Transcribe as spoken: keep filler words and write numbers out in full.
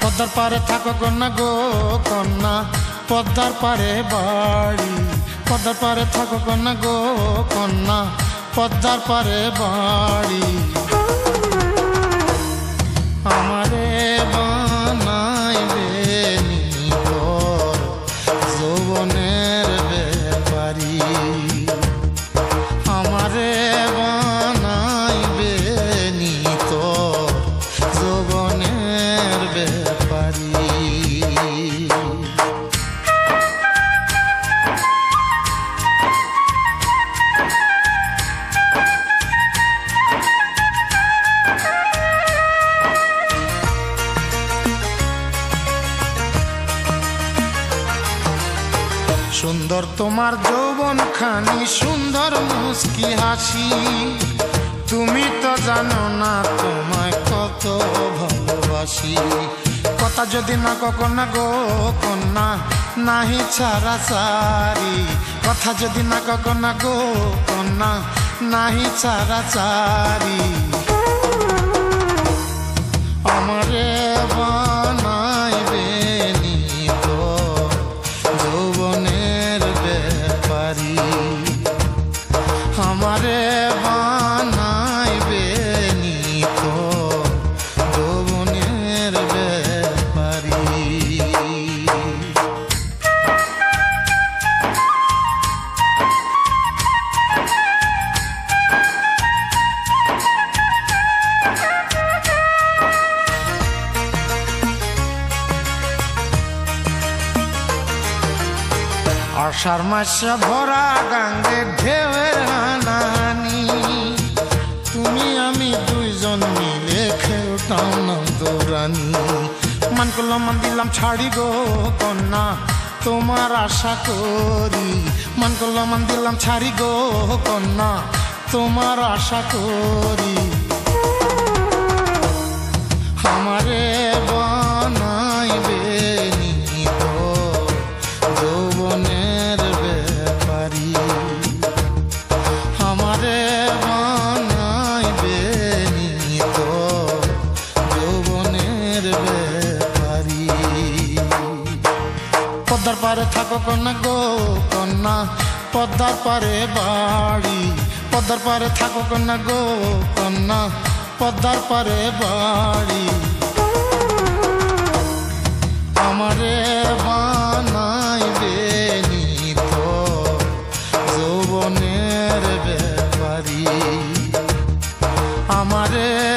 পদ্মার পারে থাকো কন্যা গো কন্যা, পদ্মার পারে বাড়ি। পদ্মার পারে থাকো কন্যা গো কন্যা, পদ্মার পারে বাড়ি। আমারে বানাইবে নিকর যৌবনের ব্যাপারী। আমারে বানাইবে নিকর যৌবনের ব্যাপারী। সুন্দর তোমার যৌবন খানি, সুন্দর মুস্কি হাসি। তুমি তো জানো না তোমায় কত ভালোবাসি। কথা যদি না কখনো গো কন্যা, নাহি ছাড়া সারি। কথা যদি না কখনো গো কন্যা, নাহি ছাড়া সারি। আমারে বানাইবে নিকর যৌবনের ব্যাপারী। আমারে বানাইবে নিকর যৌবনের ব্যাপারী। আষাঢ় মাসে ভরা গাঙ্গে ঢেউয়ের হানাহানি। তুমি আমি দুইজন মিলে খেলতাম নৌদৌড়ানি। মান করলাম মান দিলাম ছাড়ি গো কন্যা, তোমার আশা করি। মান করলাম মান দিলাম ছাড়ি গো কন্যা, তোমার আশা করি। আমারে বানাইবে নিকর যৌবনের ব্যাপারী। আমারে বানাইবে নিকর যৌবনের ব্যাপারী। পদ্মার পারে থাকো কন্যা গো কন্যা, পদ্মার পারে বাড়ি। পদ্মার পারে থাকো কন্যা গো কন্যা, পদ্মার পারে বাড়ি। আমারে বানাইবে নিকর যৌবনের ব্যাপারী। আমারে